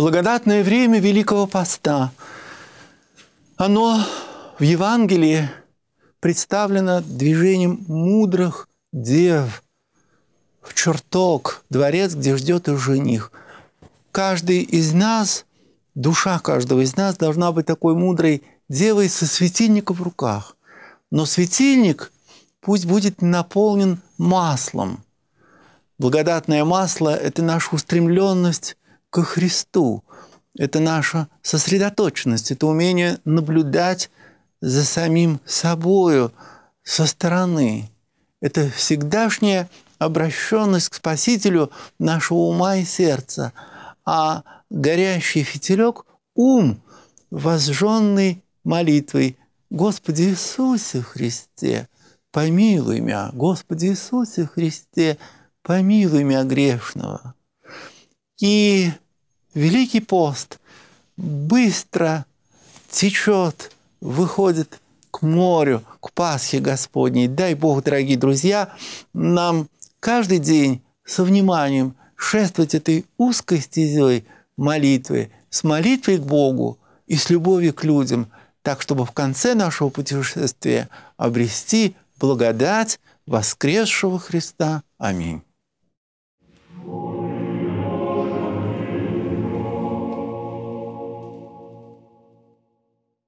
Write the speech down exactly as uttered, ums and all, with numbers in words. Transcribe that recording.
Благодатное время Великого Поста. Оно в Евангелии представлено движением мудрых дев в чертог, дворец, где ждет их жених. Каждый из нас, душа каждого из нас должна быть такой мудрой девой со светильником в руках. Но светильник пусть будет наполнен маслом. Благодатное масло – это наша устремленность ко Христу. Это наша сосредоточенность, это умение наблюдать за самим собою со стороны. Это всегдашняя обращенность к Спасителю нашего ума и сердца. А горящий фитилек – ум, возжженный молитвой: «Господи Иисусе Христе, помилуй меня! Господи Иисусе Христе, помилуй меня грешного!» И Великий пост быстро течет, выходит к морю, к Пасхе Господней. Дай Бог, дорогие друзья, нам каждый день со вниманием шествовать этой узкой стезей молитвы, с молитвой к Богу и с любовью к людям, так, чтобы в конце нашего путешествия обрести благодать воскресшего Христа. Аминь.